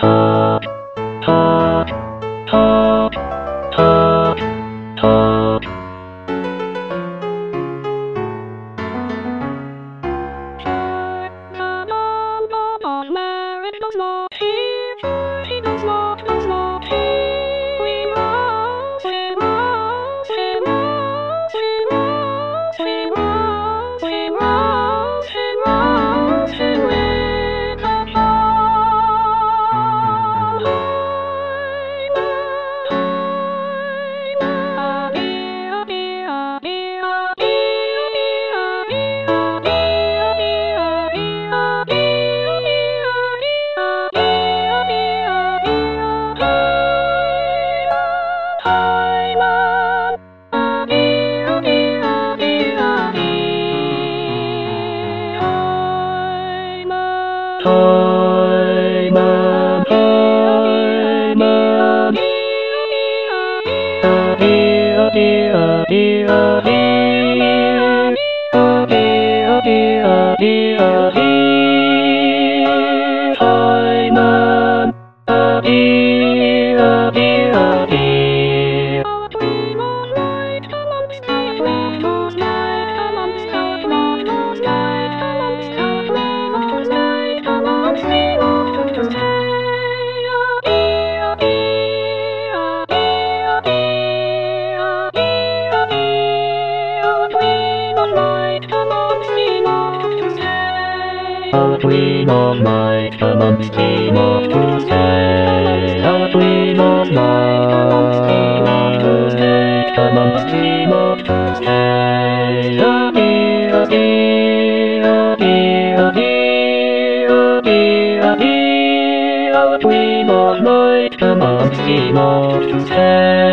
Top, top, top, top, top. Timon, Timon. Our queen of light, come on, steam off to stay. Our queen of light, come on, steam off to stay. Our queen of light, come on, steam off to stay.